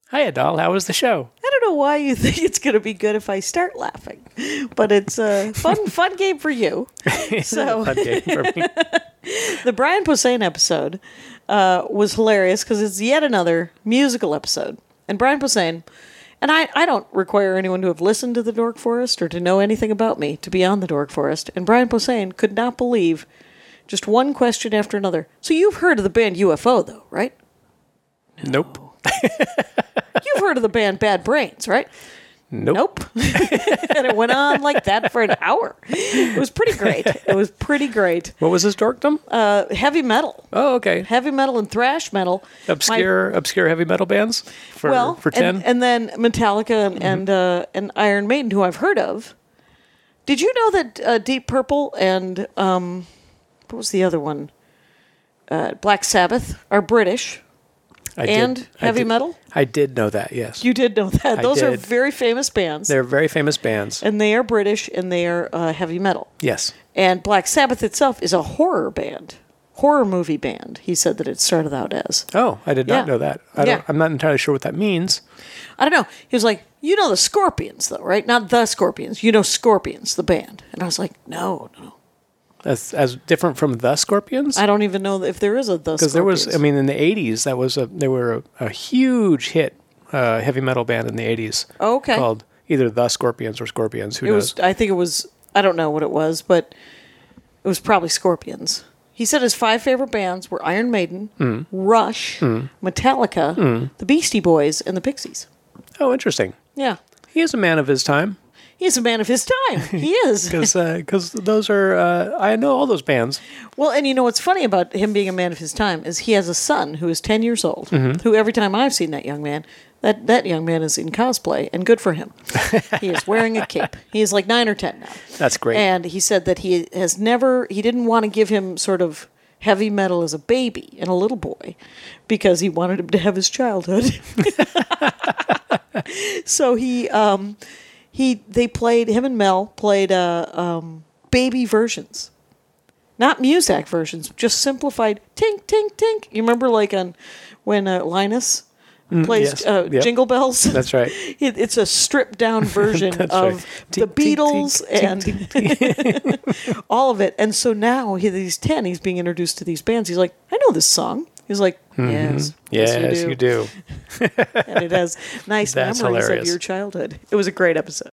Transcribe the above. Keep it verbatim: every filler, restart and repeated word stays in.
Hiya, doll. How was the show? I don't know why you think it's going to be good if I start laughing, but it's a fun, fun game for you. So, Fun game for me. the Brian Posehn episode uh, was hilarious because it's yet another musical episode. And Brian Posehn, and I, I don't require anyone to have listened to the Dork Forest or to know anything about me to be on the Dork Forest. And Brian Posehn could not believe just one question after another. So you've heard of the band U F O, though, right? Nope. You've heard of the band Bad Brains, right? Nope. Nope. And it went on like that for an hour. It was pretty great. It was pretty great. What was his dorkdom? Uh, heavy metal. Oh, okay. Heavy metal and thrash metal. Obscure, My, obscure heavy metal bands for well, for ten. And, and then Metallica and mm-hmm. and, uh, and Iron Maiden, who I've heard of. Did you know that uh, Deep Purple and um, what was the other one? Uh, Black Sabbath are British. I and did, heavy I did, metal? I did know that, yes. You did know that. I Those did. are very famous bands. They're very famous bands. And they are British, and they are uh, heavy metal. Yes. And Black Sabbath itself is a horror band, horror movie band, he said that it started out as. Oh, I did not yeah. know that. I yeah. don't, I'm not entirely sure what that means. I don't know. He was like, you know the Scorpions, though, right? Not the Scorpions. You know Scorpions, the band. And I was like, no, no. As as different from the Scorpions? I don't even know if there is a the Scorpions. Because there was, I mean, in the eighties, that was a they were a, a huge hit uh, heavy metal band in the eighties. Oh, okay. Called either the Scorpions or Scorpions. Who it knows? Was, I think it was, I don't know what it was, but it was probably Scorpions. He said his five favorite bands were Iron Maiden, mm. Rush, mm. Metallica, mm. the Beastie Boys, and the Pixies. Oh, interesting. Yeah. He is a man of his time. He's a man of his time. He is. Because uh, those are, uh, I know all those bands. Well, and you know what's funny about him being a man of his time is he has a son who is ten years old, mm-hmm. who every time I've seen that young man, that, that young man is in cosplay, and good for him. He is wearing a cape. He is like nine or ten now. That's great. And he said that he has never, he didn't want to give him sort of heavy metal as a baby and a little boy because he wanted him to have his childhood. So he... um He, they played, him and Mel played uh, um, baby versions. Not Muzak versions, just simplified tink, tink, tink. You remember like on when uh, Linus mm, plays yes. uh, yep. Jingle Bells? That's right. It, it's a stripped down version of right. the tink, Beatles tink, and tink, tink, tink. all of it. And so now he, he's ten, he's being introduced to these bands. He's like, I know this song. He's like, yes, mm-hmm. yes, yes, you do. You do. And it has nice That's memories hilarious. of your childhood. It was a great episode.